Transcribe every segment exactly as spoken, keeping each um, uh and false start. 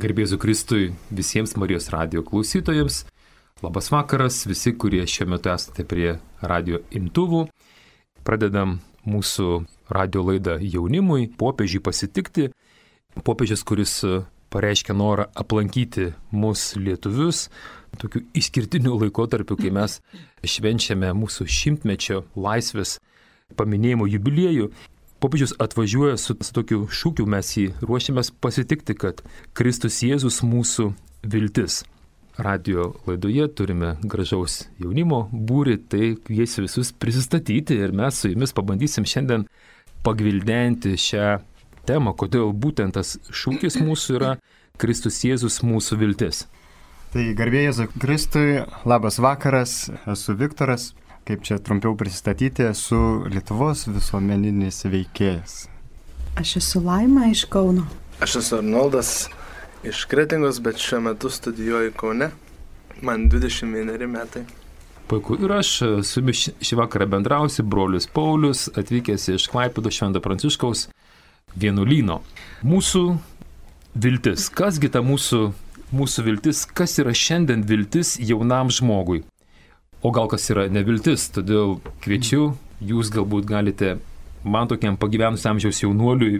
Garbė Jėzui Kristui visiems Marijos radijo klausytojams. Labas vakaras visi, kurie šiuo metu esate prie radijo imtuvų. Pradedam mūsų radijo laidą jaunimui, popiežiui pasitikti. Popiežius, kuris pareiškia norą aplankyti mus lietuvius, tokiu išskirtiniu laikotarpiu, kai mes švenčiame mūsų šimtmečio laisvės paminėjimo jubiliejų. Popiežius atvažiuoja su, su tokiu šūkiu, mes jį ruošiamės pasitikti, kad Kristus Jėzus mūsų viltis. Radio laidoje turime gražaus jaunimo būrį, tai kviesiu visus prisistatyti ir mes su jumis pabandysim šiandien pagvildenti šią temą, kodėl būtent tas šūkis mūsų yra Kristus Jėzus mūsų viltis. Tai garbė Jėzui Kristui, labas vakaras, esu Viktoras. Kaip čia trumpiau pristatyti, esu Lietuvos visuomeninis veikėjas. Aš esu Laima iš Kauno. Aš esu Arnoldas iš Kretingos, bet šiuo metu studijuoju Kaune. Man dvidešimt vieneri metai. Puiku. Ir aš su jumis šį vakarą bendrausiu, brolius Paulius, atvykęs iš Klaipėdos Švento Pranciškaus vienuolyno. Mūsų viltis. Kasgi ta mūsų, mūsų viltis? Kas yra šiandien viltis jaunam žmogui? O gal kas yra neviltis, todėl kviečiu, jūs galbūt galite man tokiam pagyvenusiam amžiaus jaunuoliui,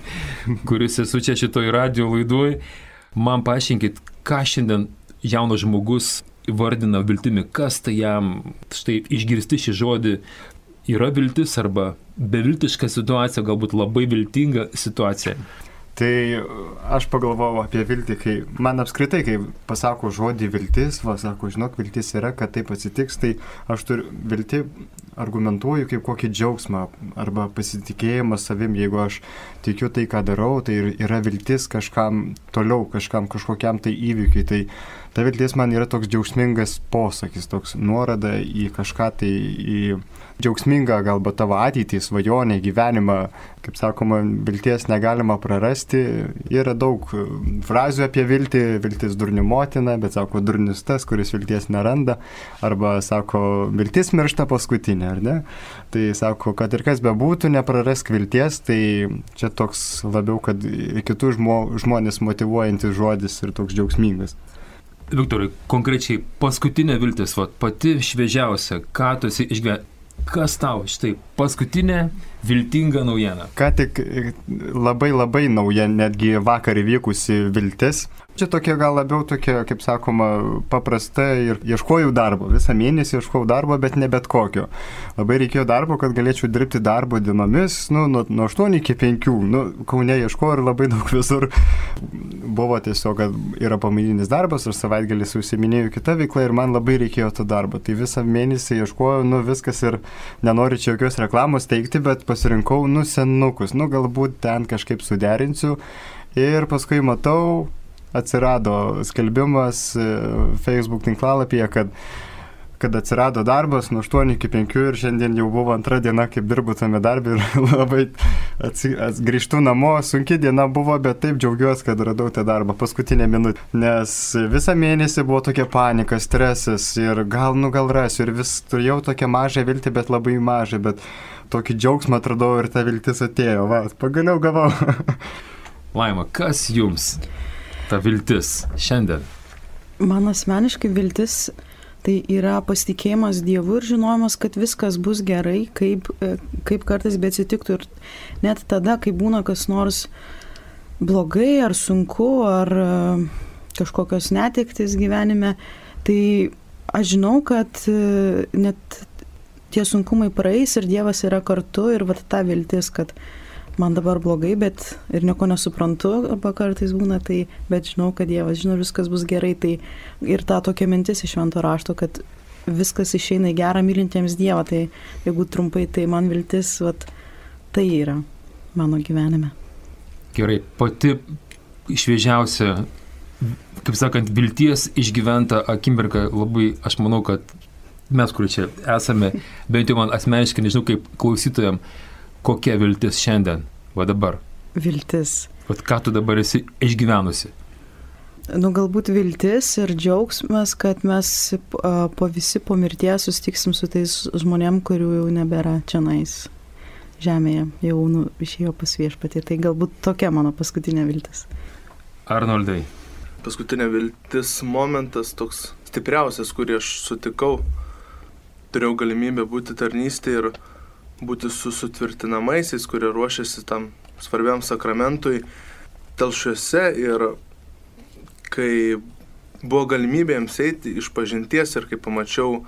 kuris esu čia šitoj radio laidoj, man paaiškinkit, ką šiandien jaunas žmogus vardina viltimi, kas tai jam, štai išgirsti šį žodį, yra viltis arba beviltiška situacija, galbūt labai viltinga situacija. Tai aš pagalvojau apie viltį, kai man apskritai, kai pasako žodį viltis, va, sako, žinok, viltis yra, kad taip atsitiks, tai aš turiu viltį argumentuoju kaip kokį džiaugsmą arba pasitikėjimą savim, jeigu aš tikiu tai, ką darau, tai yra viltis kažkam toliau, kažkam kažkokiam tai įvykiui, tai ta viltis man yra toks džiaugsmingas posakis, toks nuorada į kažką tai, į džiaugsmingą galbūt tavo ateitį, svajonę, gyvenimą, kaip sakoma, vilties negalima prarasti. Yra daug frazių apie viltį, viltis durnių motina, bet sako, durnius tas, kuris vilties neranda, arba sako, viltis miršta paskutinė, ar ne? Tai sako, kad ir kas bebūtų, neprarask vilties, tai čia toks labiau, kad kitų žmo, žmonės motyvuojantis žodis ir toks džiaugsmingas. Viktorai, konkrečiai paskutinė viltis, va, pati šviežiausia, ką tu esi išgyvenęs, kas tau štai paskutinė viltinga naujiena? Ką tik labai labai nauja, netgi vakar įvykusi viltis. Čia tokia gal labiau tokia, kaip sakoma, paprasta ir ieškojau darbo. Visą mėnesį ieškojau darbo, bet ne bet kokio. Labai reikėjo darbo, kad galėčiau dirbti darbo dienomis, nu, nuo, nuo aštuonių iki penkių. Nu, Kaune ieškojau ir labai daug visur buvo tiesiog, kad yra pamaininis darbas, aš savaitgalis užsiminėjau kitą veiklą ir man labai reikėjo to darbo. Tai visą mėnesį ieškojau, nu, viskas ir nenoriu čia jokios reklamos teikti, bet pasirinkau, nu, senukus. Nu, galbūt ten kažkaip suderinsiu. Ir paskui matau, atsirado skelbimas Facebook tinklalapyje, kad, kad atsirado darbas nuo aštuonių iki penkių ir šiandien jau buvo antra diena, kaip dirbu tame darbė ir labai atsi, ats, grįžtu namo, sunki diena buvo, bet taip džiaugiuosi, kad radau tą darbą paskutinę minutę, nes visą mėnesį buvo tokia panika, stresas ir gal, nu gal rasiu ir vis turėjau tokią mažą viltį, bet labai mažą, bet tokį džiaugsmą atradau ir ta viltis atėjo, va, pagaliau gavau. Laima, kas jums ta viltis šiandien? Man asmeniškai viltis tai yra pasitikėjimas Dievu ir žinojimas, kad viskas bus gerai, kaip, kaip kartais beatsitiktų. Ir net tada, kai būna kas nors blogai ar sunku, ar kažkokios netektis gyvenime, tai aš žinau, kad net tie sunkumai praeis ir Dievas yra kartu ir vat ta viltis, kad man dabar blogai, bet ir nieko nesuprantu, arba kartais būna tai, bet žinau, kad Dievas žino, viskas bus gerai. Tai ir ta tokia mintis iš Švento rašto, kad viskas išeina į gerą mylintiems Dievą. Tai jeigu trumpai, tai man viltis, vat, tai yra mano gyvenime. Gerai, pati šviežiausia, kaip sakant, vilties išgyventa akimirka labai, aš manau, kad mes, kur čia esame, bent jau man asmeniškai, nežinau, kaip klausytojam, kokia viltis šiandien, va dabar? Viltis. Vat ką tu dabar esi išgyvenusi? Nu, galbūt viltis ir džiaugsmas, kad mes po visi po mirties susitiksim su tais žmonėm, kurių jau nebėra čionais žemėje, jau nu, išėjo pas viešpatį. Tai galbūt tokia mano paskutinė viltis. Arnoldai, paskutinė viltis momentas toks stipriausias, kurį aš sutikau. Turėjau galimybę būti tarnystėje ir būti su sutvirtinamaisiais, kurie ruošiasi tam svarbiam sakramentui Telšiuose, ir kai buvo galimybė jiems eiti iš pažinties ir kai pamačiau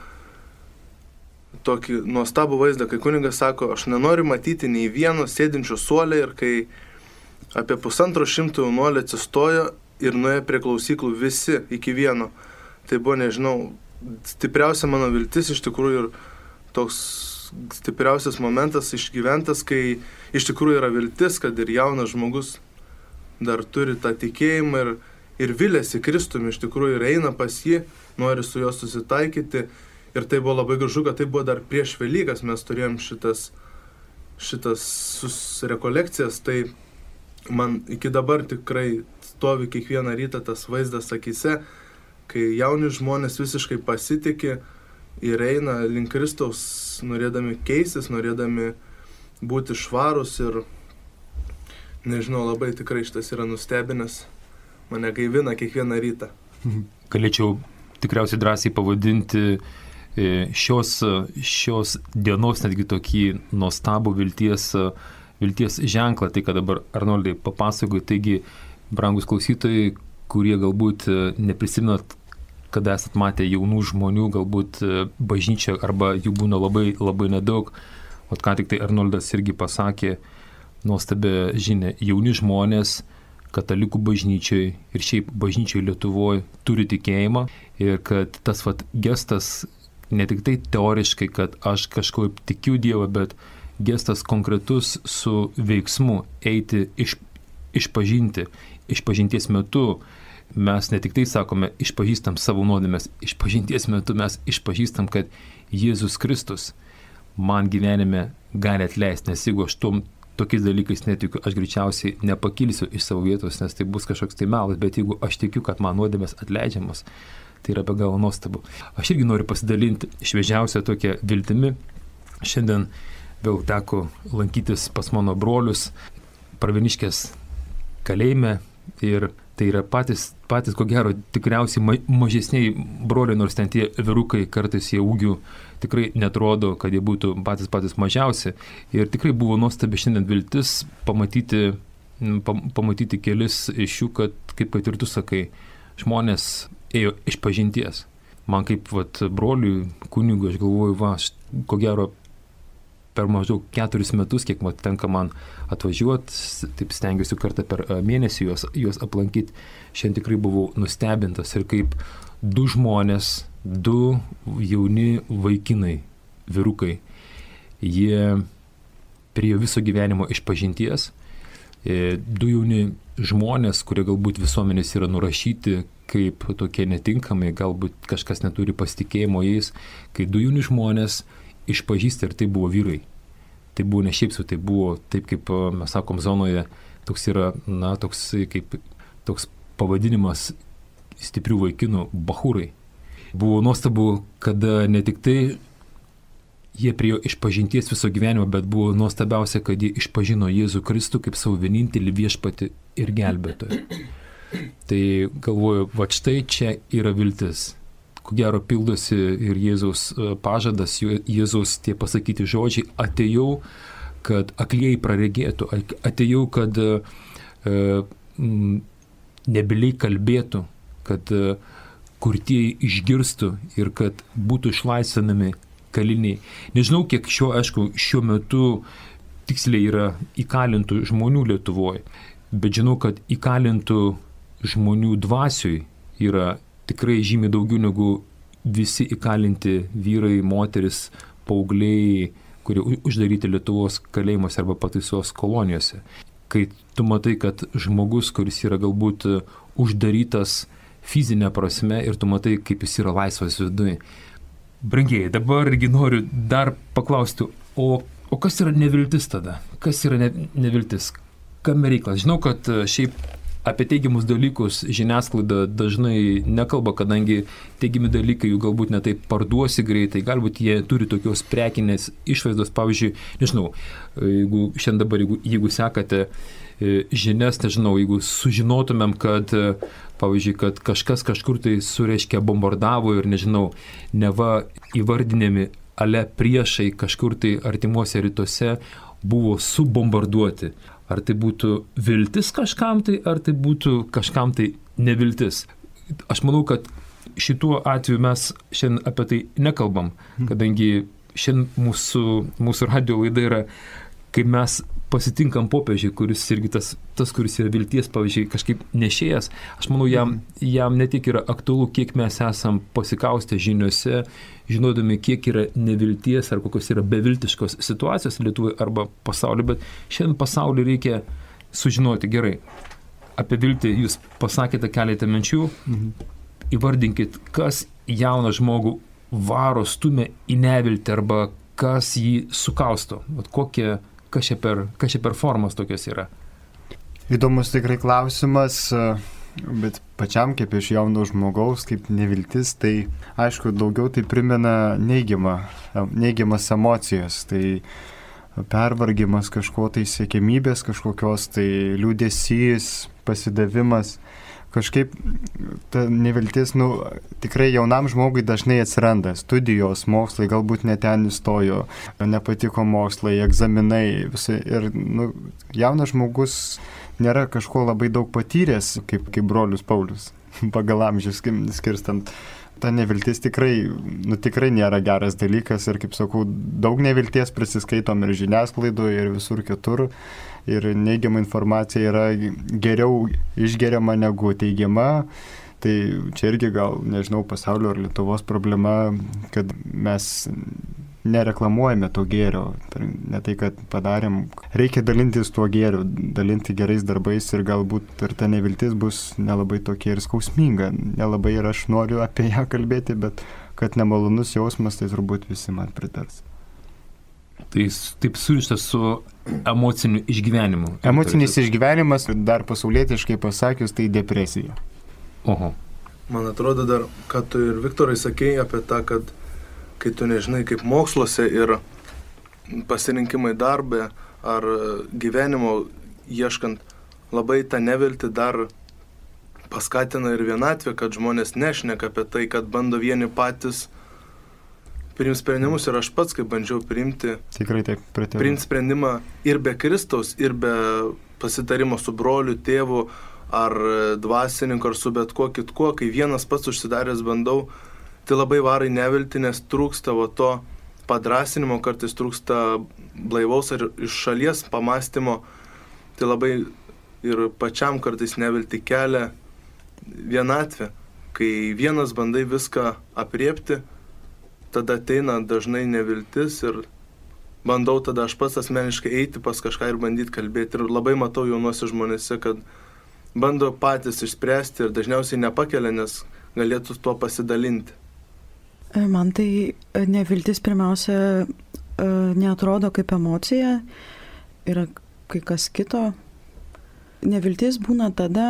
tokį nuostabų vaizdą, kai kunigas sako, aš nenoriu matyti nei vieno sėdinčio suolė, ir kai apie pusantro šimto jaunuolių atsistojo ir nuėjo prie klausyklų visi iki vieno. Tai buvo, nežinau, stipriausia mano viltis iš tikrųjų ir toks stipriausias momentas išgyventas, kai iš tikrųjų yra viltis, kad ir jaunas žmogus dar turi tą tikėjimą ir, ir vilėsi Kristumi, iš tikrųjų ir eina pas jį, nori su juo susitaikyti. Ir tai buvo labai gražu, kad tai buvo dar prieš Velykas, mes turėjom šitas, šitas rekolekcijas, tai man iki dabar tikrai stovi kiekvieną rytą tas vaizdas akyse, kai jauni žmonės visiškai pasitikė ir eina link Kristaus, norėdami keistis, norėdami būti švarus, ir nežinau, labai tikrai šitas yra nustebinęs, mane gaivina kiekvieną rytą. Galėčiau tikriausiai drąsiai pavadinti šios, šios dienos netgi tokį nuostabų vilties, vilties ženklą, tai ką dabar Arnoldai papasakojo. Taigi, brangus klausytojai, kurie galbūt neprisimenat, kada esat matę jaunų žmonių, galbūt bažnyčia arba jų būna labai, labai nedaug. O ką tik tai Arnoldas irgi pasakė nuostabę žinią. Jauni žmonės katalikų bažnyčiai ir šiaip bažnyčiai Lietuvoje turi tikėjimą, ir kad tas vat gestas ne tik tai teoriškai, kad aš kažkaip tikiu Dievą, bet gestas konkretus su veiksmu eiti iš, išpažinti. Išpažinties metu mes ne tik tai sakome, išpažįstam savo nuodėmes, išpažinties metu mes išpažįstam, kad Jėzus Kristus man gyvenime gali atleisti, nes jeigu aš tom tokiais dalykais netikiu, aš greičiausiai nepakilsiu iš savo vietos, nes tai bus kažkoks tai melas, bet jeigu aš tikiu, kad man nuodėmės atleidžiamas, tai yra be galo nuostabu. Aš irgi noriu pasidalinti šviežiausią tokią viltimi. Šiandien vėl teko lankytis pas mano brolius Pravieniškės kalėjime, ir tai yra patys, patys ko gero tikriausiai ma- mažesniai broliai, nors ten tie vyrukai kartais jie ūgių tikrai netrodo, kad jie būtų patys patys mažiausi. Ir tikrai buvo nuostabi šiandien viltis pamatyti, pam, pamatyti kelis iš jų, kad, kaip kad ir tu sakai, žmonės ėjo iš pažinties. Man kaip vat, broliui, kunigui, aš galvoju, va, aš, ko gero per maždaug keturis metus, kiek mat, tenka man atvažiuoti, taip stengiuosi kartą per mėnesį juos, juos aplankyti. Šiandien tikrai buvau nustebintas, ir kaip du žmonės, du jauni vaikinai, vyrukai, jie prie viso gyvenimo iš pažinties. Du jauni žmonės, kurie galbūt visuomenės yra nurašyti kaip tokie netinkamai, galbūt kažkas neturi pasitikėjimo jais, kai du jauni žmonės išpažįsta, ir tai buvo vyrai. Tai buvo ne šiaip su, tai buvo taip, kaip mes sakom zonoje, toks yra, na, toks, kaip, toks pavadinimas stiprių vaikinų bachūrai. Buvo nuostabu, kada ne tik tai jie priejo išpažinties viso gyvenimo, bet buvo nuostabiausia, kad jie išpažino Jėzų Kristų kaip savo vienintelį viešpatį ir gelbėtoją. Tai galvoju, va štai čia yra viltis. Ko gero pildosi ir Jėzaus pažadas, Jėzaus tie pasakyti žodžiai, atėjau, kad aklieji praregėtų, atėjau, kad e, m, nebiliai kalbėtų, kad e, kurtieji išgirstų ir kad būtų išlaisvinami kaliniai. Nežinau, kiek šiuo, aišku, šiuo metu tiksliai yra įkalintų žmonių Lietuvoje, bet žinau, kad įkalintų žmonių dvasiui yra tikrai žymiai daugiau negu visi įkalinti vyrai, moteris, paaugliai, kurie uždaryti Lietuvos kalėjimuose arba pataisos kolonijose. Kai tu matai, kad žmogus, kuris yra galbūt uždarytas fizinė prasme, ir tu matai, kaip jis yra laisvas viduje. Brangieji, dabar irgi noriu dar paklausti, o, o kas yra neviltis tada? Kas yra ne, neviltis? Kam reikalas? Žinau, kad šiaip apie teigiamus dalykus žiniasklaida dažnai nekalba, kadangi teigiami dalykai jų galbūt netaip parduosi greitai, galbūt jie turi tokios prekinės išvaizdos. Pavyzdžiui, nežinau, jeigu šiandien dabar, jeigu, jeigu sekate žinias, nežinau, jeigu sužinotumėm, kad, pavyzdžiui, kad kažkas kažkur tai sureiškia bombardavo ir, nežinau, neva įvardinėmi ale priešai kažkur tai artimuose rytuose buvo subombarduoti. Ar tai būtų viltis kažkam tai, ar tai būtų kažkam tai neviltis. Aš manau, kad šituo atveju mes šiandien apie tai nekalbam, kadangi šiandien mūsų, mūsų radio laida yra, kai mes pasitinkam popiežiui, kuris irgi tas, tas, kuris yra vilties, pavyzdžiui, kažkaip nešėjas, aš manau, jam, jam ne tik yra aktualu, kiek mes esam pasikaustę žiniuose, žinodami, kiek yra nevilties ar kokios yra beviltiškos situacijos Lietuvoje arba pasaulyje, bet šiandien pasaulyje reikia sužinoti gerai. Apie viltį jūs pasakėte keletą minčių, mhm. Įvardinkit, kas jauną žmogų varo, stumia į neviltį arba kas jį sukausto. Vat kokie, kas čia per, kas čia per formas tokios yra? Įdomus tikrai klausimas, bet pačiam kaip iš jauno žmogaus, kaip neviltis, tai aišku, daugiau tai primena neigiamą, neigiamas emocijas. Tai pervargimas kažko tai siekiamybės, kažkokios tai liūdesys, pasidavimas. Kažkaip ta neviltis, nu, tikrai jaunam žmogui dažnai atsiranda. Studijos, mokslai, galbūt net ten įstojo, nepatiko mokslai, egzaminai. Visai, ir nu, jaunas žmogus nėra kažko labai daug patyręs, kaip, kaip brolius Paulius, pagal amžius skirstant. Ta neviltis tikrai, nu, tikrai nėra geras dalykas ir, kaip sakau, daug nevilties prisiskaitom ir žiniasklaidoje, ir visur kitur. Ir neigiama informacija yra geriau išgeriama negu teigiama. Tai čia irgi gal, nežinau, pasaulio ar Lietuvos problema, kad mes nereklamuojame to gėrio. Ne tai, kad padarėm. Reikia dalintis tuo gėriu, dalinti gerais darbais ir galbūt ir ta neviltis bus nelabai tokia ir skausminga. Nelabai ir aš noriu apie ją kalbėti, bet kad nemalonus jausmas, tai turbūt visi man pritars. Tai taip surištas su emociniu išgyvenimu. Emocinis išgyvenimas, dar pasaulietiškai pasakius, tai depresija. Oho. Man atrodo dar, kad tu ir Viktorai sakėjai apie tą, kad kai tu nežinai kaip moksluose ir pasirinkimai darbė ar gyvenimo ieškant, labai tą neviltį dar paskatina ir vienatvė, kad žmonės nešneka apie tai, kad bando vieni patys priimti sprendimus ir aš pats, kaip bandžiau priimti, tikrai taip, priimti sprendimą ir be Kristaus, ir be pasitarimo su broliu, tėvu, ar dvasininku, ar su bet kuo kitkuo, kai vienas pats užsidaręs bandau, tai labai varai nevilti, nes trūksta va to padrasinimo, kartais trūksta blaivaus ar iš šalies pamastymo, tai labai ir pačiam kartais nevilti kelia vienatvė, kai vienas bandai viską apriepti, tada ateina dažnai neviltis ir bandau tada aš pats asmeniškai eiti pas kažką ir bandyti kalbėti. Ir labai matau jaunuose žmonėse, kad bando patys išspręsti ir dažniausiai nepakelia, nes galėtų tuo pasidalinti. Man tai neviltis pirmiausia neatrodo kaip emocija, yra kai kas kito. Neviltis būna tada,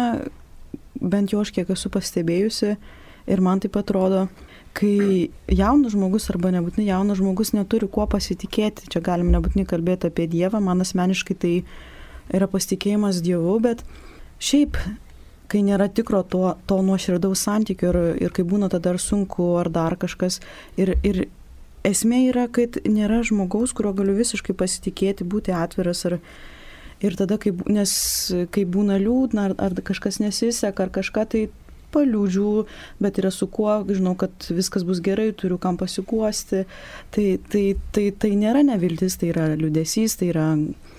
bent jau aš kiek esu pastebėjusi, ir man taip atrodo, kai jaunas žmogus arba nebūtinai jaunas žmogus neturi kuo pasitikėti, čia galim nebūtinai kalbėti apie Dievą, man asmeniškai tai yra pasitikėjimas Dievu, bet šiaip, kai nėra tikro to, to nuoširdaus santykio ir, ir kai būna tada ar sunku, ar dar kažkas, ir, ir esmė yra, kad nėra žmogaus, kurio galiu visiškai pasitikėti, būti atviras, ar, ir tada, kai, nes kai būna liūdna, ar, ar kažkas nesiseka, ar kažką, tai paliūdžiu, bet yra su kuo, žinau, kad viskas bus gerai, turiu kam pasikuosti. Tai, tai, tai, tai nėra neviltis, tai yra liūdesys, tai yra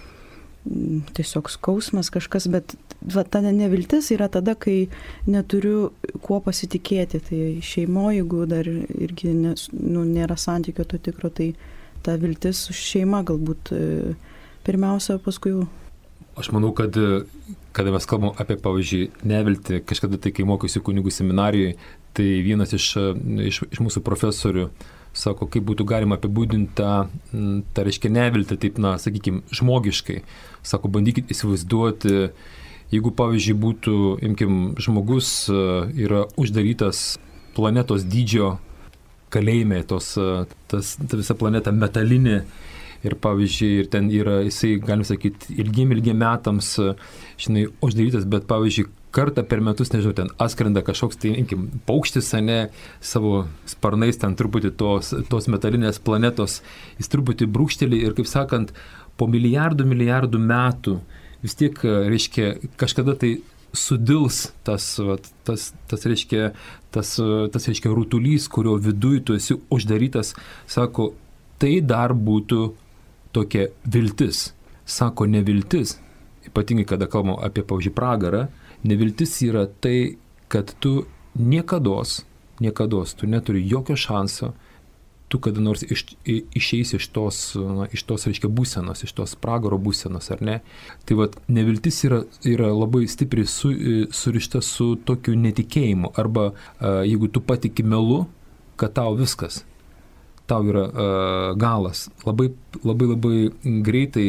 tiesiog skausmas kažkas, bet va, ta neviltis yra tada, kai neturiu kuo pasitikėti. Tai šeimoje, jeigu dar irgi nes, nu, nėra santykio to tikro, tai ta viltis su šeima galbūt pirmiausia, paskui jau. Aš manau, kad kada mes kalbam apie, pavyzdžiui, neviltį, kažkada tai, kai mokiausi kunigų seminarijoje, tai vienas iš, iš, iš mūsų profesorių sako, kaip būtų galima apibūdinti tą, tą reiškia neviltį, taip, na, sakykime, žmogiškai. Sako, bandykit įsivaizduoti, jeigu, pavyzdžiui, būtų, imkim, žmogus yra uždarytas planetos dydžio kalėjime, tos, tas, ta visa planeta metalinė, ir pavyzdžiui, ir ten yra, jisai, galim sakyti, ilgiem ilgiem metams, žinai, uždarytas, bet pavyzdžiui, kartą per metus, nežinau, ten atskrenda kažkoks, tai, imkim, paukštis, ane, savo sparnais ten truputį tos, tos metalinės planetos, jis truputį brūkštelį ir, kaip sakant, po milijardų, milijardų metų vis tiek, reiškia, kažkada tai sudils tas, tas, tas, reiškia, tas, tas, reiškia, rutulys, kurio viduj tu esi uždarytas, sako, tai dar būtų tokia viltis. Sako, neviltis, ypatingai kada kalbam apie, pavyzdžiui, pragarą, neviltis yra tai, kad tu niekados, niekados, tu neturi jokio šanso, tu kada nors iš, išeisi iš tos, na, iš tos, reiškia, būsenos, iš tos pragaro būsenos, ar ne? Tai vat, neviltis yra, yra labai stipriai su, surišta su tokiu netikėjimu, arba a, jeigu tu patiki melu, kad tau viskas, tau yra a, galas, labai, labai, labai greitai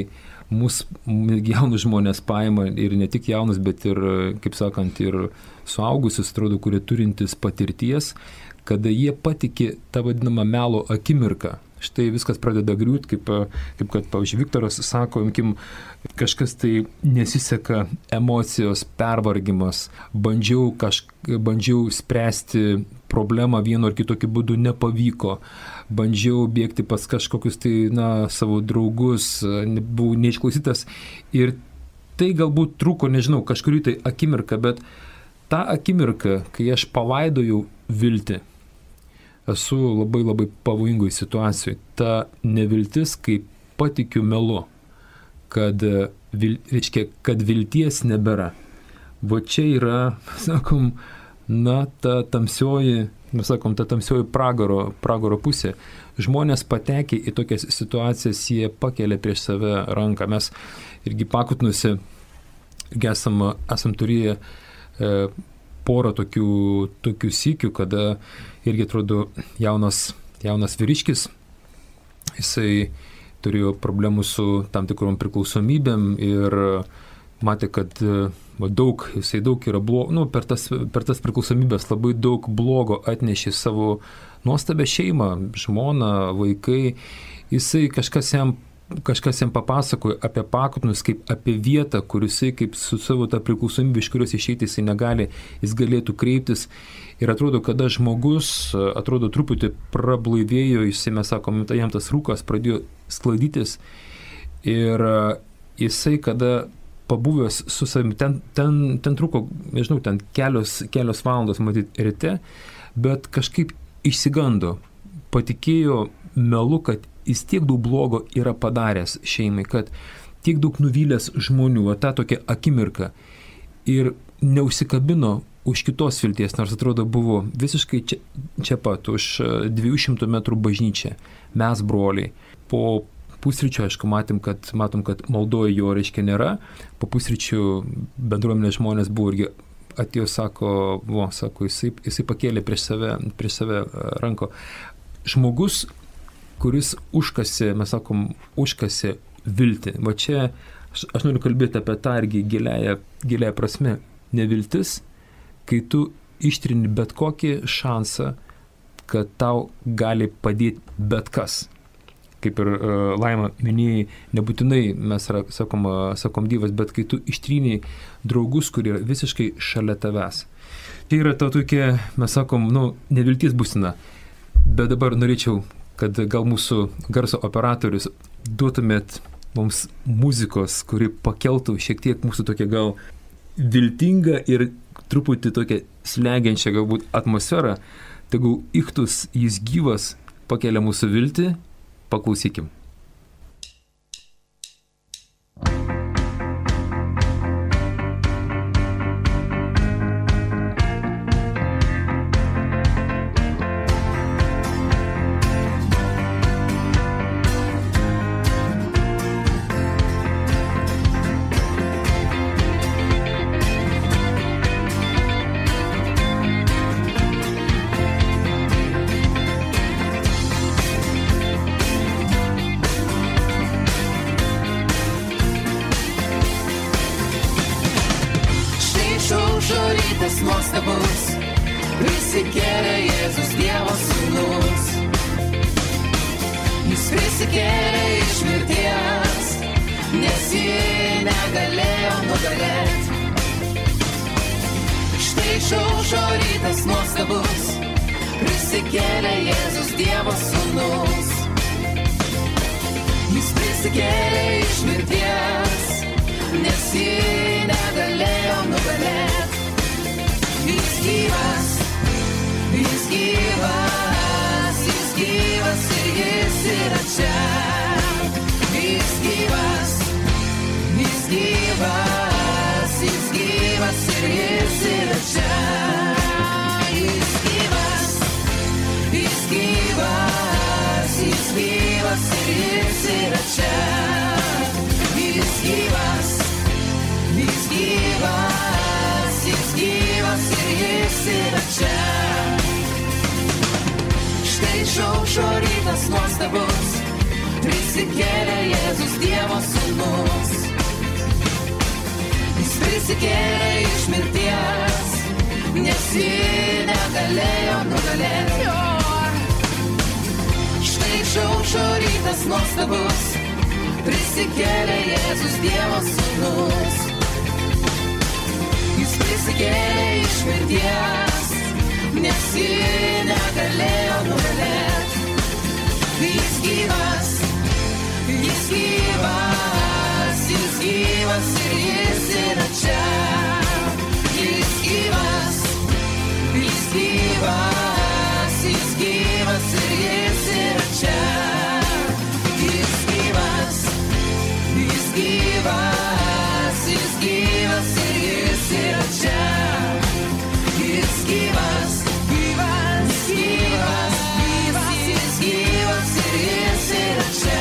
mūsų jaunus žmonės paima ir ne tik jaunus, bet ir, kaip sakant, ir suaugusius, atrodo, kurie turintis patirties, kada jie patiki tą vadinamą melo akimirką. Štai viskas pradeda griūt, kaip, kaip kad, pavyzdžiui, Viktoras sako, imkim, kažkas tai nesiseka, emocijos, pervargimas, bandžiau, kažk, bandžiau spręsti problemą vienu ar kitokiu būdu, nepavyko, bandžiau bėgti pas kažkokius tai, na, savo draugus, buvau neišklausytas ir tai galbūt truko, nežinau, kažkurį tai akimirką, bet tą akimirką, kai aš palaidojau viltį, esu labai labai pavojingoj situacijoje. Ta neviltis, kai patikiu melu, kad, vil, reiškia, kad vilties nebėra. Va čia yra, sakom, na, ta tamsioji, mes sakom, ta tamsioji pragaro, pragaro pusė. Žmonės patekę į tokias situacijas, jie pakelia prieš save ranką. Mes irgi Pakutnuose esam, esam turėję e, porą tokių, tokių sykių, kada irgi atrodo jaunas, jaunas vyriškis, jisai turėjo problemų su tam tikrom priklausomybėm ir matė, kad va, daug, jisai daug yra blogo, nu, per tas, per tas priklausomybės labai daug blogo atnešė savo nuostabią šeimą, žmoną, vaikai, jisai kažkas jam kažkas jam papasakojo apie Pakutnus kaip apie vietą, kur jisai kaip su savo tą priklausomybę, iš kurios išeiti jisai negali, jis galėtų kreiptis. Ir atrodo, kada žmogus, atrodo, truputį prablaivėjo, jisai, mes sakom, jam tas rūkas pradėjo sklaidytis. Ir jisai, kada pabuvęs su savimi, ten, ten, ten truko, nežinau, ten kelios, kelios valandos, matyt, ryte, bet kažkaip išsigando, patikėjo melu, kad jis tiek daug blogo yra padaręs šeimai, kad tiek daug nuvylęs žmonių, tą tokią akimirką ir neužsikabino už kitos vilties, nors atrodo buvo visiškai čia, čia pat, už dviejų šimtų metrų bažnyčia, mes broliai. Po pusryčio, aišku, matom, kad, matom, kad maldoje jo reiškia nėra, po pusryčių bendruomenės žmonės buvo irgi atėjo, sako, vo, sako, jisai, jisai pakėlė prieš save, prieš save ranko. Žmogus, kuris užkasė, mes sakom, užkasė viltį. Va čia aš, aš noriu kalbėti apie tą irgi giliąją, giliąją prasme. Neviltis, kai tu ištrini bet kokį šansą, kad tau gali padėti bet kas. Kaip ir uh, Laima minėjai, nebūtinai mes sakom, uh, sakom Dievas, bet kai tu ištrini draugus, kurie yra visiškai šalia tavęs. Tai yra ta tokia, mes sakom, nu, nevilties būsena. Bet dabar norėčiau, kad gal mūsų garso operatorius duotumėt mums muzikos, kuri pakeltų šiek tiek mūsų tokia gal viltingą ir truputį tokia slegiančią galbūt atmosferą. Tegul Ichtus, jis gyvas, pakelia mūsų viltį, paklausykim. Nuostabus, prisikėlė Jėzus Dievo sūnus. Jis prisikėlė iš mirties. išaušo rytas nuostabus, prisikėlė Jėzus Dievo sūnus. Jis prisikėlė iš mirties, nes jį negalėjo nugalėti. Jis gyvas, jis gyvas, jis gyvas ir jis yra čia. Jis gyvas, jis gyvas, jis gyvas ir jis yra čia. Jis gyvas, jis gyvas, jis gyvas ir jis yra čia. Jis gyvas, jis gyvas, jis gyvas ir jis yra čia. Štai išaušo rytas nuostabus, prisikėlė Jėzus Dievo sūnus. Jis prisikėlė iš mirties, nes jį negalėjo nugalėti. Štai išaušo rytas nuostabus, prisikėlė Jėzus Dievo sūnus. Jis prisikėlė iš mirties, nes jį negalėjo nugalėti. Jis gyvas, jis gyvas, jis gyvas ir jis yra čia. Jis gyvas, jis gyvas, jis gyvas ir jis yra čia. Jis gyvas, jis gyvas, jis gyvas ir jis yra čia. Jis gyvas, gyvas, gyvas, gyvas, jis gyvas ir jis yra čia.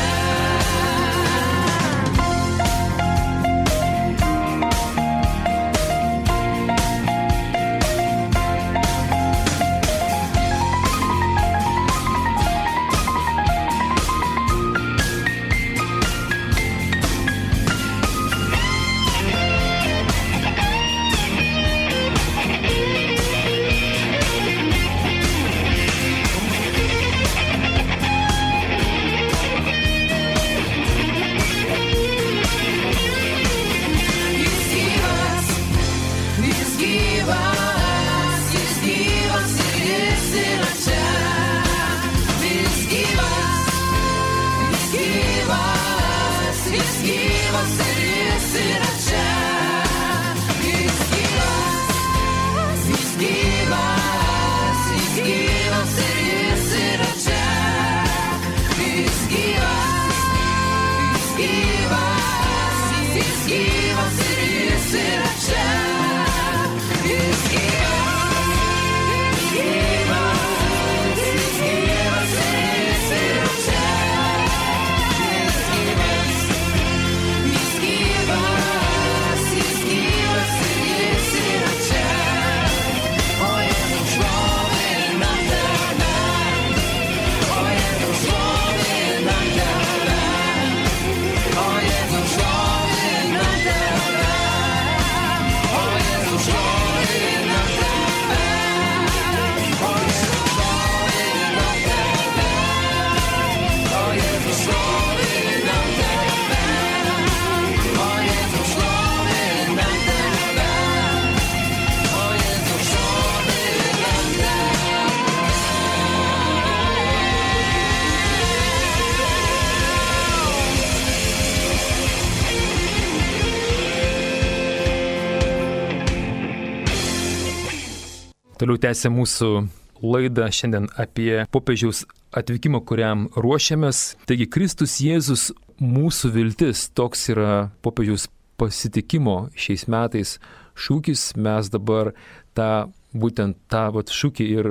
Toliau tęsė mūsų laidą šiandien apie popiežiaus atvykimą, kuriam ruošiamės. Taigi Kristus Jėzus mūsų viltis, toks yra popiežiaus pasitikimo šiais metais šūkis. Mes dabar tą, būtent tą vat, šūkį ir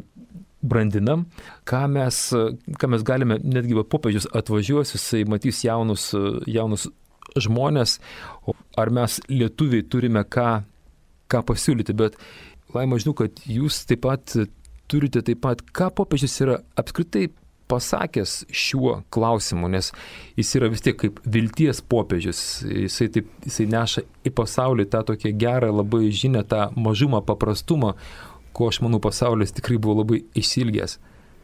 brandinam. Ką mes, ką mes galime, netgi popiežius atvažiuos, jisai matys jaunus, jaunus žmonės, ar mes lietuviai turime ką, ką pasiūlyti, bet Laima, žinau, kad jūs taip pat turite taip pat, ką popiežius yra apskritai pasakęs šiuo klausimu, nes jis yra vis tiek kaip vilties popiežius, jisai, taip, jisai neša į pasaulį tą tokią gerą labai žinią, tą mažumą, paprastumą, ko aš manau pasaulis tikrai buvo labai išsilgęs.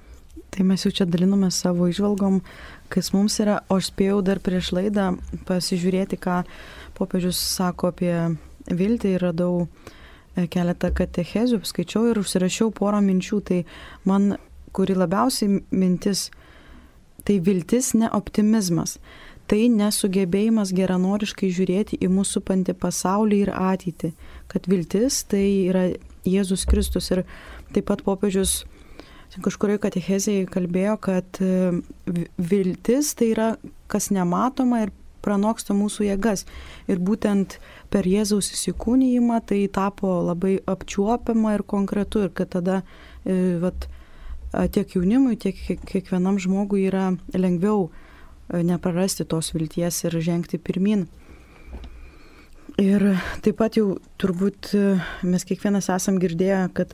Tai mes jau čia dalinome savo įžvalgom, kas mums yra, o aš spėjau dar prieš laidą pasižiūrėti, ką popiežius sako apie viltį ir radau keletą katechezių, skaičiau ir užsirašiau porą minčių. Tai man, kuri labiausiai mintis, tai viltis, ne optimizmas. Tai nesugebėjimas geranoriškai žiūrėti į mūsų supantį pasaulį ir ateitį. Kad viltis tai yra Jėzus Kristus. Ir taip pat popiežius kažkurioje katechezėje kalbėjo, kad viltis tai yra kas nematoma ir pranoksta mūsų jėgas. Ir būtent per Jėzaus įsikūnijimą tai tapo labai apčiuopiama ir konkretu. Ir kad tada vat, tiek jaunimui, tiek kiekvienam žmogui yra lengviau neprarasti tos vilties ir žengti pirmin. Ir taip pat jau turbūt mes kiekvienas esam girdėję, kad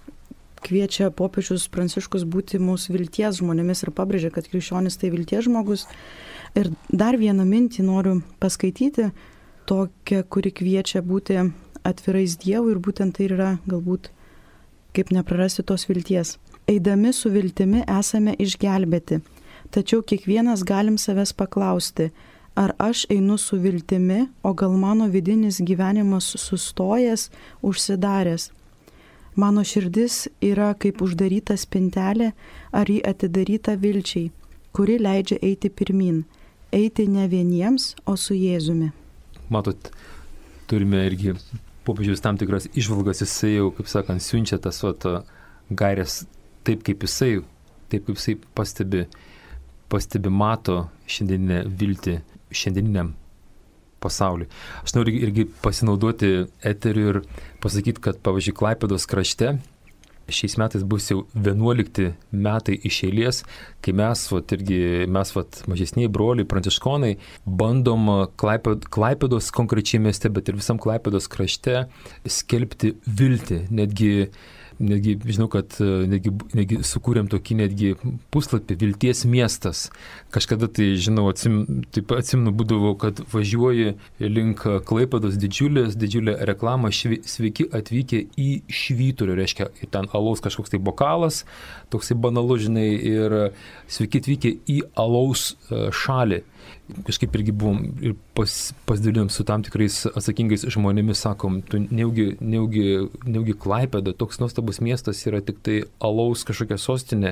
kviečia popiežius Pranciškus būti mūsų vilties žmonėmis ir pabrėžia, kad krikščionis tai vilties žmogus. Ir dar vieną mintį noriu paskaityti, tokią, kuri kviečia būti atvirais Dievui ir būtent tai yra galbūt kaip neprarasti tos vilties. Eidami su viltimi esame išgelbėti. Tačiau kiekvienas galim savęs paklausti, ar aš einu su viltimi, o gal mano vidinis gyvenimas sustojęs, užsidaręs. Mano širdis yra kaip uždaryta spintelė, ar ji atidaryta vilčiai, kuri leidžia eiti pirmin, eiti ne vieniems, o su Jėzumi. Matot, turime irgi popiežiaus tam tikras išvalgas, jisai jau, kaip sakant, siunčia tas vat, gairės taip, kaip jisai, taip, kaip jisai pastebi. pastebi, mato šiandieninę viltį šiandieniniam pasauliui. Aš noriu irgi pasinaudoti eteriu ir pasakyti, kad, pavyzdžiui, Klaipėdos krašte šiais metais bus jau vienuolikti metai iš eilės, kai mes, vat, irgi, mes vat, mažesniai broliai, pranciškonai, bandom Klaipėd, Klaipėdos konkrečiai mieste, bet ir visam Klaipėdos krašte skelbti viltį. Netgi Netgi, žinau, kad netgi, netgi sukūrėm tokį netgi puslapį Vilties miestas. Kažkada tai, žinau, atsim, taip atsimnu būdavo, kad važiuoji link Klaipėdos didžiulės, didžiulė reklama, švi, sveiki atvykę į Švyturio, reiškia, ten alaus kažkoks tai bokalas, toksai banalu, žinai, ir sveiki atvykę į alaus šalį. Kažkaip irgi buvom ir pas, pasidalėjom su tam tikrais atsakingais žmonėmis, sakom, tu neugi, neugi, neugi Klaipėda, toks nuostabus miestas yra tik tai alaus kažkokia sostinė.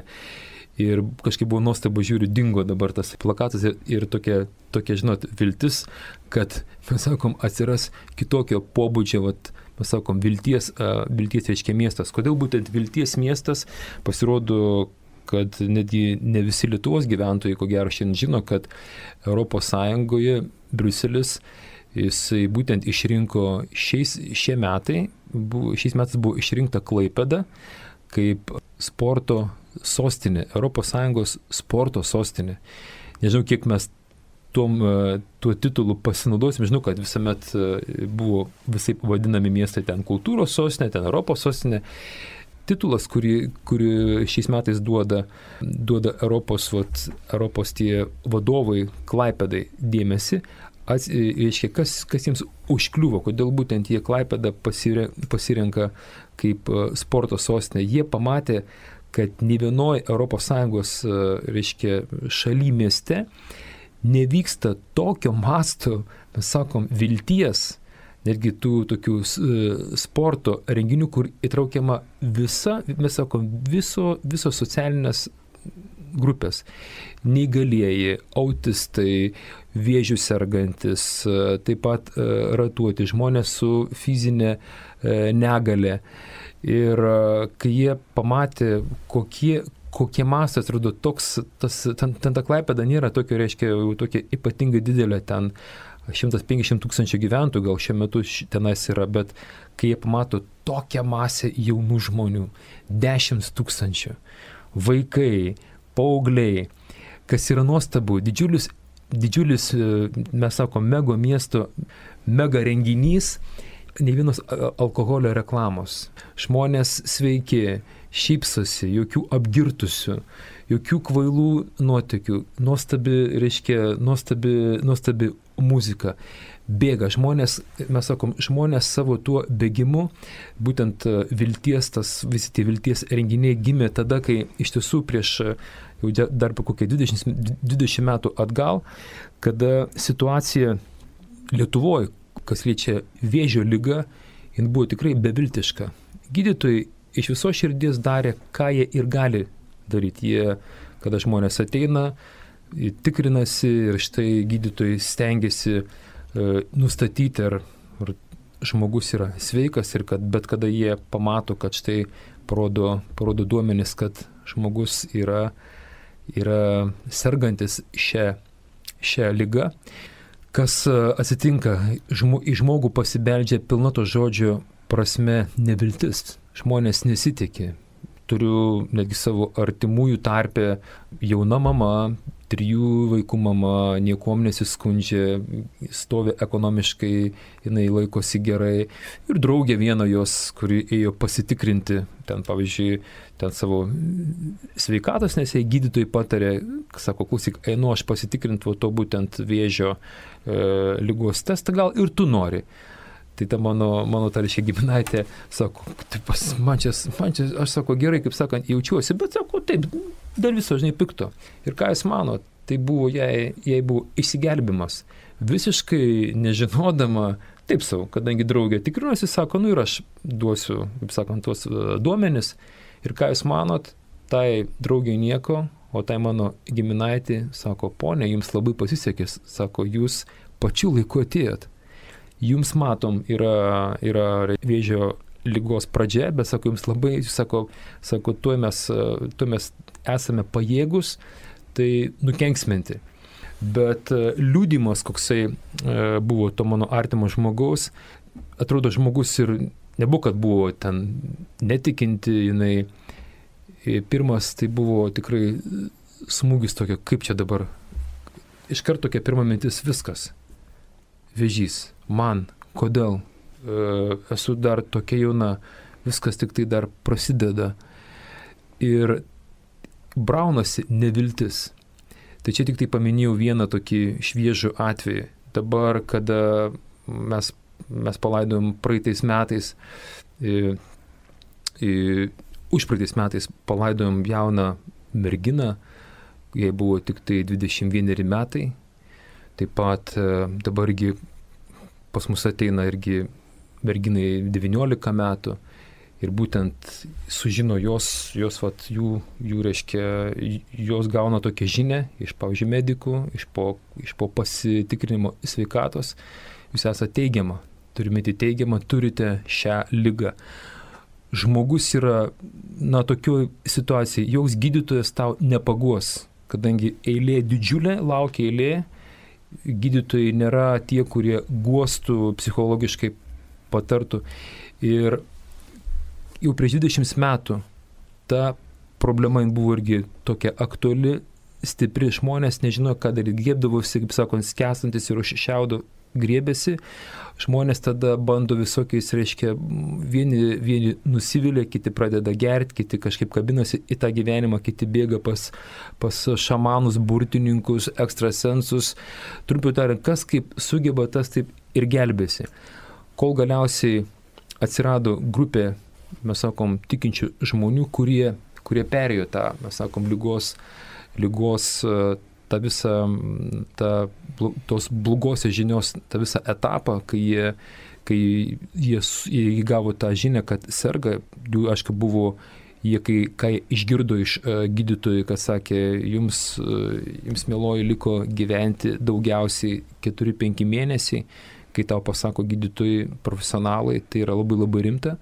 Ir kažkaip buvo nuostabu, žiūriu, dingo dabar tas plakatas ir, ir tokia, tokia, žinot, viltis, kad, mes sakom, atsiras kitokio pobūdžio, vat, mes sakom, vilties, uh, vilties reiškia miestas. Kodėl būtent vilties miestas? Pasirodo, kad netgi ne visi Lietuvos gyventojai, ko gero, šiandien žino, kad Europos Sąjungoje Briuselis, jisai būtent išrinko šiais, šie metai, buvo, šiais metais buvo išrinkta Klaipėda kaip sporto sostinė, Europos Sąjungos sporto sostinė. Nežinau, kiek mes tuom, tuo titulu pasinaudosim. Žinau, kad visuomet buvo visai vadinami miestai ten kultūros sostinė, ten Europos sostinė. Titulas, kurį, kurį šiais metais duoda, duoda Europos, vat, Europos tie vadovai Klaipėdai dėmesį, ats, reiškia, kas, kas jiems užkliuvo, kodėl būtent jie Klaipėdą pasirenka kaip sporto sostinę. Jie pamatė, kad ne vienoj Europos Sąjungos, reiškia, šaly mieste nevyksta tokio masto, mes sakom, vilties, netgi tų tokių sporto renginių, kur įtraukiama visa, mes sakom, viso, visos socialinės grupės. Neįgalieji, autistai, vėžių sergantis, taip pat ratuoti žmonės su fizinė negale. Ir kai jie pamatė, kokie, kokie mastai atrodo toks, tas, ten, ten ta Klaipėda nėra tokio, reiškia, tokia ypatingai didelė, ten šimtas penkiasdešimt tūkstančių gyventojų gal šiuo metu tenais yra, bet kai jie pamato tokią masę jaunų žmonių, dešimt tūkstančių, vaikai, paaugliai, kas yra nuostabu, didžiulis, didžiulis, mes sakom, mega miesto, mega renginys, ne vienos alkoholio reklamos. Žmonės sveiki, šypsosi, jokių apgirtusių, jokių kvailų nuotykių, nuostabi, reiškia, nuostabi, nuostabi muzika. Bėga žmonės, mes sakom, žmonės savo tuo bėgimu, būtent vilties, tas visi tie vilties renginiai gimė tada, kai iš tiesų prieš jau dar po kokie dvidešimt, dvidešimt metų atgal, kada situacija Lietuvoje, kas liečia vėžio ligą, jin buvo tikrai beviltiška. Gydytojai iš viso širdies darė, ką jie ir gali daryti. Jie, kada žmonės ateina, tikrinasi ir štai gydytojai stengiasi e, nustatyti, ar, ar žmogus yra sveikas ir kad bet kada jie pamato, kad štai parodo, parodo duomenis, kad žmogus yra, yra sergantis šią, šią ligą. Kas atsitinka, žmo, į žmogų pasibeldžia pilna to žodžio prasme neviltis. Žmonės nesitikė. Turiu netgi savo artimųjų tarpe jauna mama, trijų vaikų mama, niekom nesiskundžia, stovi ekonomiškai, jinai laikosi gerai. Ir draugė viena jos, kuri ėjo pasitikrinti, ten pavyzdžiui, ten savo sveikatos, nes jai gydytojai patarė, sako, klausyk, einu aš pasitikrinti to būtent vėžio e, lygos testą, gal ir tu nori. Tai ta mano, mano taršė giminaitė, sako, pas, man, čia, man čia, aš sako, gerai, kaip sakant, jaučiuosi, bet sako, taip, dėl viso, žinai, pikto. Ir ką jūs manot, tai buvo jai, jai buvo išsigelbimas. Visiškai nežinodama, taip savo, kadangi draugė tikrinuosi, sako, nu ir aš duosiu, kaip sakant, tuos duomenis. Ir ką jūs manot, tai draugiai nieko, o tai mano giminaitė, sako, ponė, jums labai pasisekė, sako, jūs pačiu laiku atėjot. Jums matom, yra, yra vėžio lygos pradžia, bet sako, jums labai, sako, sako tuo mes, tuo mes esame pajėgus, tai nukenksminti. Bet liudimas, koksai buvo to mano artimo žmogaus, atrodo, žmogus ir nebuvo, kad buvo ten netikinti, jinai pirmas, tai buvo tikrai smūgis tokio, kaip čia dabar, iškart tokia pirma mintis, viskas, vėžys. Man, kodėl, e, esu dar tokia jauna, viskas tik tai dar prasideda ir braunasi neviltis. Tai čia tik tai paminėjau vieną tokį šviežų atvejį. Dabar, kada mes, mes palaidojom praeitais metais, e, e, už praeitais metais palaidojom jauną merginą, jai buvo tik tai dvidešimt vieneri metai, taip pat e, dabargi pas mus ateina irgi merginai devyniolika metų ir būtent sužino jos, jos vat, jų, jų reiškia, jos gauna tokią žinią iš, pavyzdžiui, medikų, iš po, iš po pasitikrinimo sveikatos, jūs esate teigiama, turite teigiamą, turite šią ligą. Žmogus yra, na, tokioje situacijoje, joks gydytojas tau nepaguos, kadangi eilė didžiulė, laukia eilė, gydytojai nėra tie, kurie guostų, psichologiškai patartų. Ir jau prieš dvidešimt metų ta problema buvo irgi tokia aktuali, stipri, žmonės nežino, ką daryti, gėbdavosi, kaip sakant, skęstantis ir už šiaudo griebėsi. Žmonės tada bando visokiais, reiškia, vieni, vieni nusivilia, kiti pradeda gerti, kiti kažkaip kabinasi į tą gyvenimą, kiti bėga pas, pas šamanus, burtininkus, ekstrasensus. Trumpiau tariant, kas kaip sugeba, tas taip ir gelbėsi. Kol galiausiai atsirado grupė, mes sakom, tikinčių žmonių, kurie, kurie perėjo tą, mes sakom, lygos, lygos tą visą, tą, tos blogosios žinios, tą visą etapą, kai jie, kai jie, jie gavo tą žinią, kad serga, jų, aišku, buvo, jie, kai, kai išgirdo iš uh, gydytojų, kad sakė, jums, uh, jums mieloji liko gyventi daugiausiai keturi penki mėnesiai, kai tau pasako gydytojai profesionalai, tai yra labai labai rimta.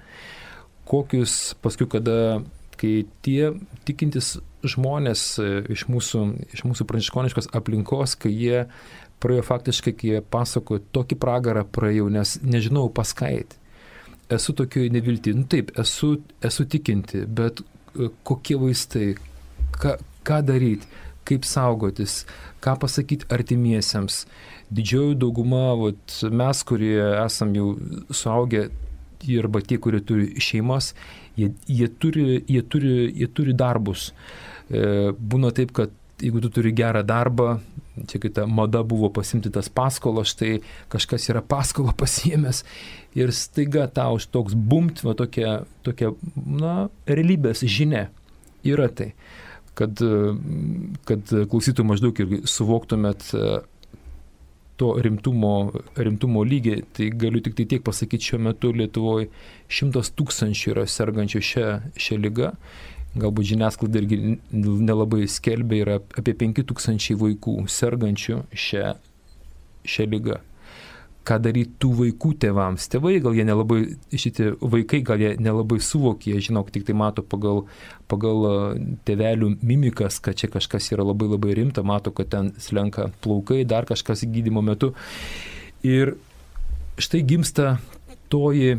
Kokius, paskui, kada, kai tie tikintis žmonės iš mūsų, iš mūsų pranciškoniškos aplinkos, kai jie praėjo faktiškai, kai jie pasakojo, tokį pragarą praėjau, nes nežinau paskaityti. Esu tokioj nevilti. Nu taip, esu, esu tikinti, bet kokie vaistai, ką, ką daryti, kaip saugotis, ką pasakyti artimiesiems. Didžioji dauguma, vat, mes, kurie esam jau suaugę, arba tie, kurie turi šeimas, jie, jie, turi, jie, turi, jie turi darbus. E, būna taip, kad jeigu tu turi gerą darbą, čia kai ta mada buvo pasimti tas paskolas, štai kažkas yra paskolą pasiėmęs ir staiga tau toks bumt, va, tokia, tokia, na, realybės žinia yra tai, kad, kad klausytų maždaug ir suvoktumėt to rimtumo, rimtumo lygį, tai galiu tik tai tiek pasakyti, šiuo metu Lietuvoje šimtas tūkstančių yra sergančių šią, šią ligą. Galbūt žiniasklaida irgi nelabai skelbia, yra apie penki tūkstančiai vaikų sergančių šią, šią ligą. Ką daryti tų vaikų tėvams? Tėvai, gal jie nelabai, šitie vaikai, gal jie nelabai suvokia, žinok, tik tai mato pagal, pagal tėvelių mimikas, kad čia kažkas yra labai labai rimta, mato, kad ten slenka plaukai, dar kažkas gydymo metu. Ir štai gimsta toji,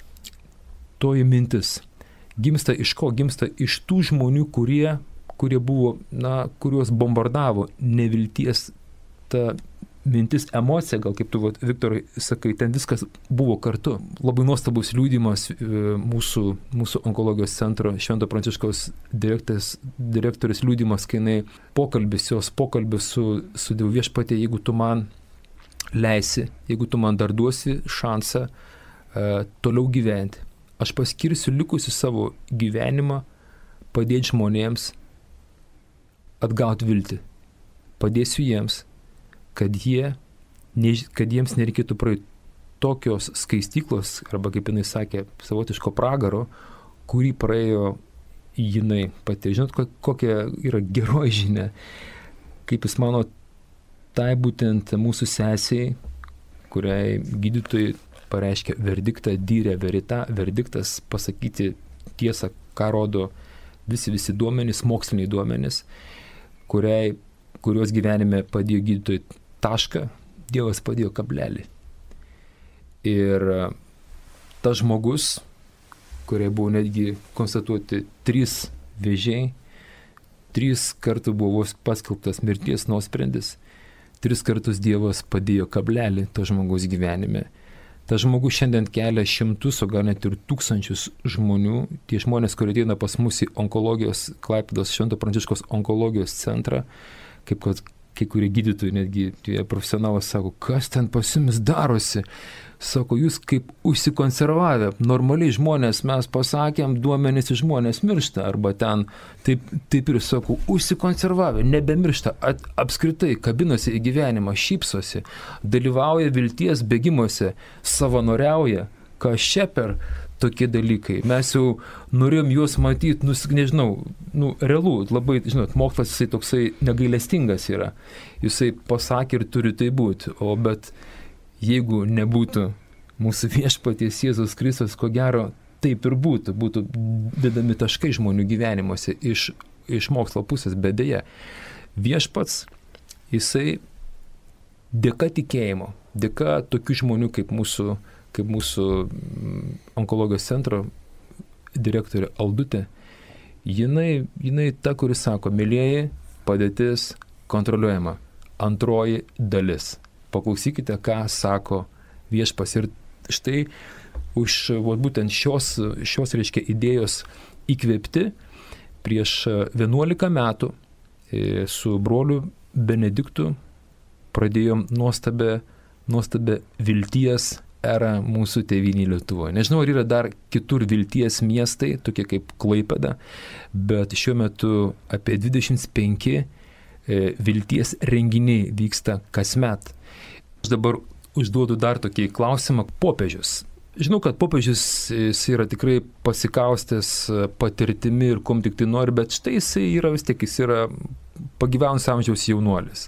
toji mintis. Gimsta iš ko? Gimsta iš tų žmonių, kurie, kurie buvo, na, kuriuos bombardavo nevilties ta mintis, emocija, gal kaip tu, vat, Viktorai, sakai, ten viskas buvo kartu. Labai nuostabus liudijimas mūsų, mūsų onkologijos centro Švento Pranciškaus direktorius liudijimas, kai jinai pokalbis, jos pokalbis su, su Dievu Viešpatie, jeigu tu man leisi, jeigu tu man dar duosi šansą uh, toliau gyventi, aš paskirsiu likusi savo gyvenimą padėti žmonėms atgauti viltį. Padėsiu jiems, kad, jie, kad jiems nereikėtų praeiti tokios skaistyklos, arba kaip jinai sakė, savotiško pragaro, kurį praėjo jinai pati. Žinot, kokia yra geroji žinia, kaip jis mano, tai būtent mūsų sesiai, kuriai gydytojai pareiškia verdiktą, dyrė verita, verdiktas pasakyti tiesą, ką rodo visi visi duomenys, moksliniai duomenys, kuriai, kuriuos gyvenime padėjo gydytojai tašką, Dievas padėjo kablelį. Ir tas žmogus, kurie buvo netgi konstatuoti trys vėžiai, trys kartų buvo paskelbtas mirties nuosprendis, tris kartus Dievas padėjo kablelį to žmogaus gyvenime. Tas žmogus šiandien kelia šimtus, o gal net ir tūkstančius žmonių. Tie žmonės, kurie ateina pas mus į onkologijos, Klaipėdos Švento Pranciškaus onkologijos centrą, kaip kad kai kurie gydytojai, netgi tie profesionalas sako, kas ten pas jumis darosi? Sako, jūs kaip užsikonservavę, normaliai žmonės, mes pasakėm, duomenys iš žmonės miršta, arba ten, taip, taip ir sako, užsikonservavę, nebemiršta, at, apskritai kabinosi į gyvenimą, šypsosi, dalyvauja vilties bėgimuose, savanoriauja, kas čia per tokie dalykai. Mes jau norėjom juos matyti, nu, nežinau, nu, realu, labai, žinot, mokslas jisai toksai negailestingas yra. Jisai pasakė ir turi tai būti. O bet jeigu nebūtų mūsų Viešpaties Jėzus Kristus, ko gero, taip ir būtų. Būtų dedami taškai žmonių gyvenimuose iš, iš mokslo pusės. Bet deja, Viešpats, jisai dėka tikėjimo, dėka tokių žmonių kaip mūsų kaip mūsų onkologijos centro direktorė Aldutė, jinai, jinai ta, kuris sako, mylėjai, padėtis kontroliuojama. Antroji dalis. Paklausykite, ką sako Viešpas. Ir štai už vat, būtent šios, šios reiškia idėjos įkvėpti prieš vienuolika metų su broliu Benediktu pradėjom nuostabę, nuostabę vilties era mūsų tėvynėje Lietuvoje. Nežinau, ar yra dar kitur vilties miestai, tokie kaip Klaipėda, bet šiuo metu apie dvidešimt penki vilties renginiai vyksta kasmet. Aš dabar užduodu dar tokį klausimą. Popiežius. Žinau, kad popiežius jis yra tikrai pasikaustęs patirtimi ir kom tik tai nori, bet štai jisai yra vis tiek, jis yra pagyvenus amžiaus jaunuolis.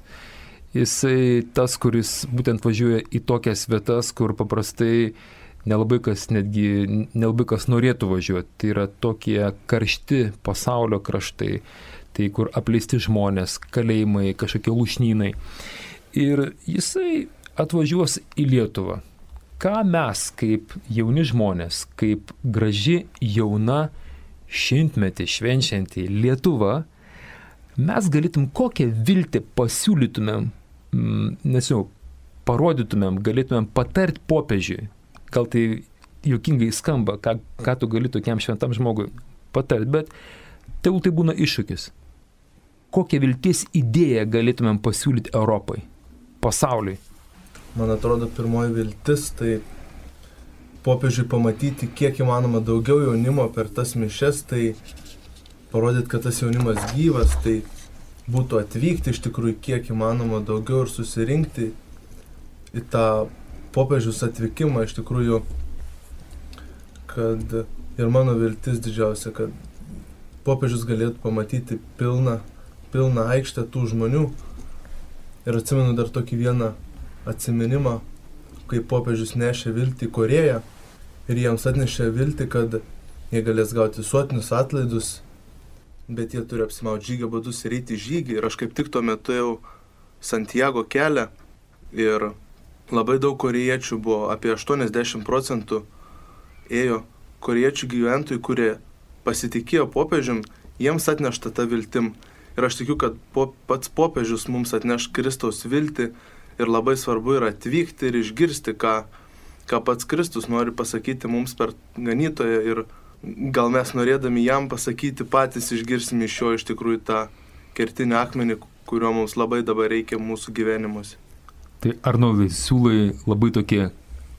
Jisai tas, kuris būtent važiuoja į tokias vietas, kur paprastai nelabai kas, netgi nelabai kas norėtų važiuoti. Tai yra tokie karšti pasaulio kraštai, tai kur apleisti žmonės, kalėjimai, kažkokie lūšnynai. Ir jisai atvažiuos į Lietuvą. Ką mes, kaip jauni žmonės, kaip graži, jauna, šimtmetį švenčianti Lietuva, mes galėtum kokią viltį pasiūlytumėm, nes jau parodytumėm, galėtumėm patarti popiežiui. Gal tai juokingai skamba, ką, ką tu gali tokiam šventam žmogui patarti, bet tegul tai būna iššūkis. Kokią vilties idėją galėtumėm pasiūlyti Europai, pasauliui? Man atrodo, pirmoji viltis tai popiežiui pamatyti kiek įmanoma daugiau jaunimo per tas mišias, tai parodyti, kad tas jaunimas gyvas, tai būtų atvykti iš tikrųjų kiek įmanoma daugiau ir susirinkti į tą popiežiaus atvykimą iš tikrųjų, kad ir mano viltis didžiausia, kad popiežius galėtų pamatyti pilną, pilną aikštę tų žmonių. Ir atsimenu dar tokį vieną atsiminimą, kai popiežius nešė viltį į Korėją ir jiems atnešė viltį, kad jie galės gauti visuotinius atlaidus, bet jie turi apsimauti žygio badus ir eiti į žygį. Ir aš kaip tik tuo metu ėjau Santiago kelią ir labai daug korėjiečių buvo, apie aštuoniasdešimt procentų ėjo korėjiečių gyventojų, kurie pasitikėjo popiežium, jiems atnešta ta viltim. Ir aš tikiu, kad po, pats popiežius mums atneš Kristaus viltį ir labai svarbu yra atvykti ir išgirsti, ką, ką pats Kristus nori pasakyti mums per ganytoją ir gal mes norėdami jam pasakyti patys išgirsime iš jo iš tikrųjų tą kertinį akmenį, kurio mums labai dabar reikia mūsų gyvenimuose. Tai Arnoldai, siūlai labai tokie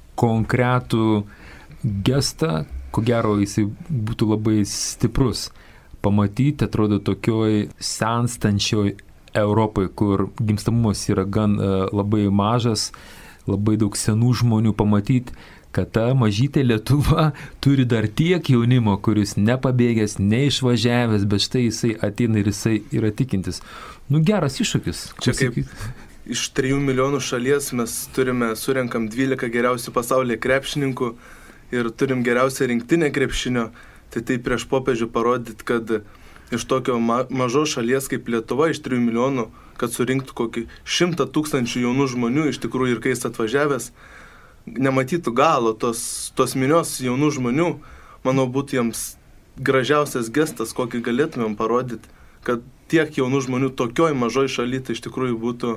konkretų gestą, ko gero jisai būtų labai stiprus. Pamatyti, atrodo, tokioj senstančioj Europai, kur gimstamumas yra gan uh, labai mažas, labai daug senų žmonių, pamatyti, kad ta mažytė Lietuva turi dar tiek jaunimo, kuris nepabėgęs, neišvažiavęs, bet štai jisai ateina ir jisai yra tikintis. Nu, geras iššūkis. Čia kaip iš trijų milijonų šalies mes turime, surenkam dvylika geriausių pasaulyje krepšininkų ir turim geriausią rinktinę krepšinio. Tai tai prieš popiežių parodyti, kad iš tokio ma- mažos šalies kaip Lietuva, iš trijų milijonų, kad surinktų kokį šimtą tūkstančių jaunų žmonių, iš tikrųjų ir kai jis atvažiavęs, nematytų galo tos, tos minios jaunų žmonių, manau, būtų jiems gražiausias gestas, kokį galėtumėm parodyti, kad tiek jaunų žmonių tokioj mažoj šaly, tai iš tikrųjų būtų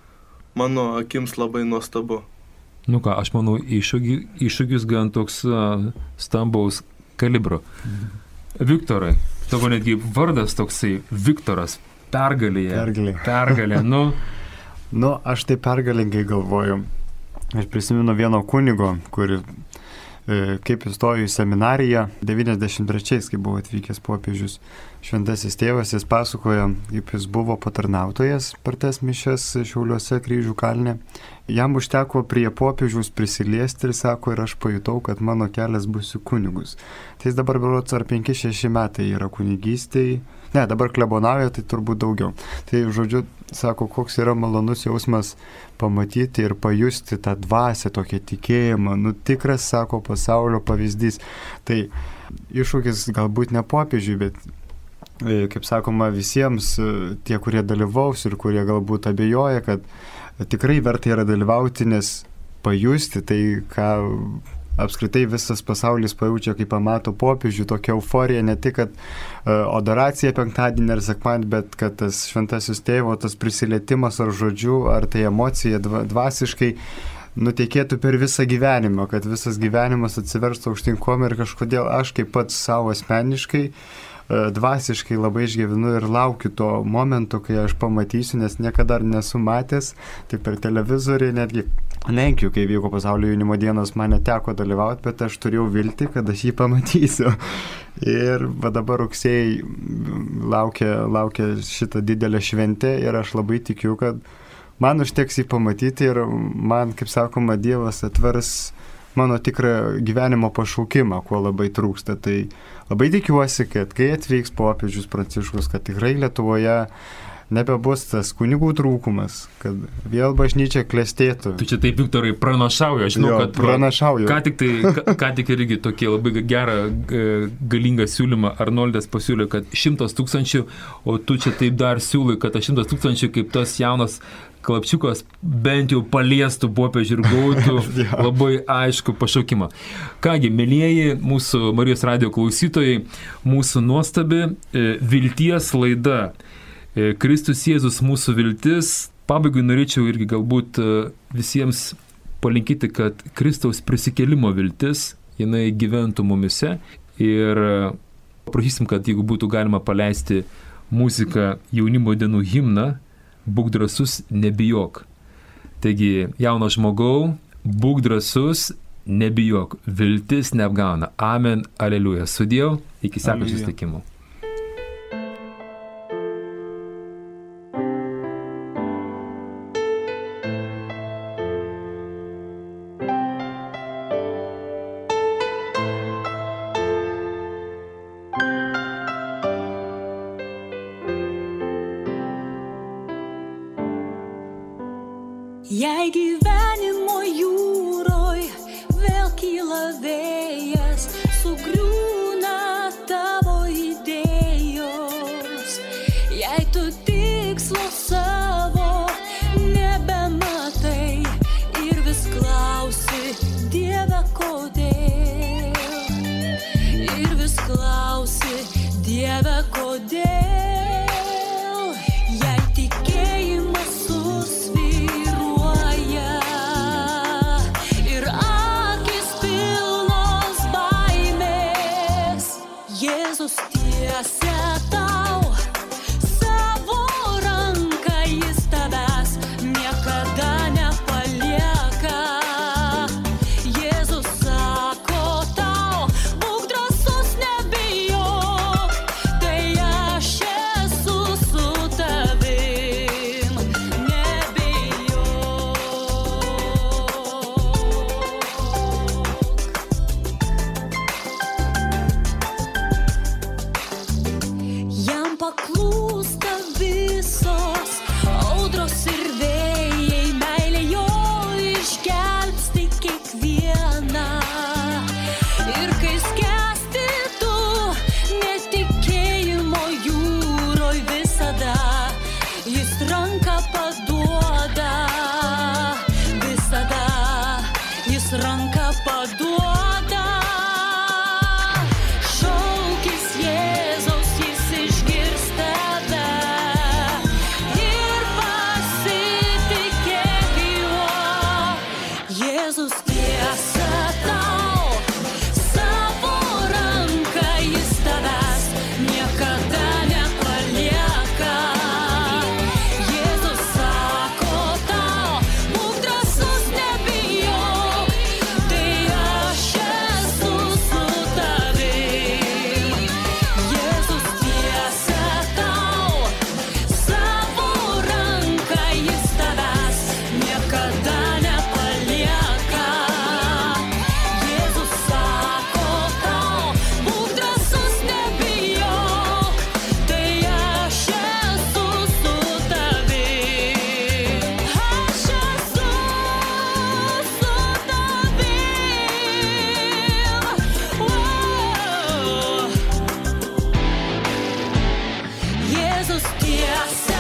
mano akims labai nuostabu. Nu ką, aš manau, iššūkis, iššūkis gan toks uh, stambaus kalibro. Viktorai, tavo netgi vardas toksai Viktoras, pergalėje. Pergalė. Pergalė, nu. Nu, aš tai pergalingai galvoju. Aš prisimenu vieno kunigo, kuri e, kaip įstojo į seminariją devyniasdešimt trečiais, kai buvo atvykęs popiežius Šventasis tėvas, jis pasakoja, kaip jis buvo patarnautojas per tas mišias Šiauliuose Kryžių kalne. Jam užteko prie popiežiaus prisiliesti ir sako, ir aš pajutau, kad mano kelias bus į kunigus. Tai jis dabar berods ar penki šeši metai yra kunigystėje. Ne, dabar klebonauja, tai turbūt daugiau. Tai, žodžiu, sako, koks yra malonus jausmas pamatyti ir pajusti tą dvasią, tokią tikėjimą. Nu, tikras, sako, pasaulio pavyzdys. Tai iššūkis galbūt ne popiežiui, bet, kaip sakoma, visiems tie, kurie dalyvaus ir kurie galbūt abejoja, kad tikrai verta yra dalyvauti, nes pajusti tai, ką apskritai visas pasaulis pajaučia, kai pamato popiežių, tokia euforija, ne tik, kad uh, adoracija penktadienį ar sekmadienį, bet kad tas šventasis tėvo, tas prisilietimas ar žodžiu, ar tai emocija dva, dvasiškai nutekėtų per visą gyvenimą, kad visas gyvenimas atsiverstų aukštinkom ir kažkodėl aš kaip pats savo asmeniškai dvasiškai labai išgyvenu ir laukiu to momento, kai aš pamatysiu, nes niekada dar nesu matęs, tai per televizorių, netgi Lenkijų, kai vyko pasaulio jaunimo dienos, man neteko dalyvauti, bet aš turėjau viltį, kad aš jį pamatysiu. Ir va dabar rugsėjai laukia, laukia šitą didelę šventę ir aš labai tikiu, kad man užteks jį pamatyti ir man, kaip sakoma, Dievas atvers mano tikrą gyvenimo pašaukimą, ko labai trūksta. Tai labai tikiuosi, kad kai atvyks popiežius Pranciškus, kad tikrai Lietuvoje nebebus tas kunigų trūkumas, kad vėl bažnyčia klestėtų. Tu čia taip, Viktorai, pranašauju, aš žinau, jo, kad pranašauju. Ką tik, tai, ką, ką tik irgi tokį labai gerą, galingą siūlymą Arnoldas pasiūlė, kad šimtas tūkstančių, o tu čia taip dar siūlai, kad tas šimtas tūkstančių kaip tas jaunas klapčiukas bent jau paliestų popiežių ir gautų labai aišku pašaukimą. Kągi, mielieji mūsų Marijos radijo klausytojai, mūsų nuostabi vilties laida. Kristus Jėzus mūsų viltis. Pabaigai norėčiau irgi galbūt visiems palinkyti, kad Kristaus prisikėlimo viltis, jinai gyventų mumise ir prašysim, kad jeigu būtų galima paleisti muziką jaunimo dienų himną, būk drąsus, nebijok. Taigi, jaunas žmogau, būk drąsus, nebijok, viltis neapgauna. Amen, aleliuja. Sudiev, iki sekančių susitikimų. Jei gyvenimo jūroj vėl kyla vėjas, sugriūna tavo idėjos. Jei tu tikslo savo nebematai ir vis klausi, Dieve, kodėl? Ir vis klausi, Dieve, kodėl? Jei tikėjimas susvyruoja ir akis pilnos baimės, Jėzus tiesia tau savo ranką, jis tavęs niekada nepalieka. Jėzus sako tau, būk drąsus, nebijok, tai aš esu su tavim, nebijok. Jam paklūsta visos audros ir vėjai, meilė jo išgelbsti kiekvieną. Ir kai skęsti tu netikėjimo jūroj, visada jis ranką paduoda, visada jis ranką paduoda. Šaukis Jėzaus, jis išgirs tave ir pasitikėk juo. Jėzus tiesia tau savo ranką, jis tavęs niekada nepalieka. Jėzus sako tau, būk drąsus, nebijok, tai aš esu su tavim. Jėzus tiesia tau savo ranką, jis tavęs niekada nepalieka. Jėzus sako tau, būk drąsus, nebijok, tai aš esu su tavim. Aš esu su tavim. Wow. Jėzus tiesia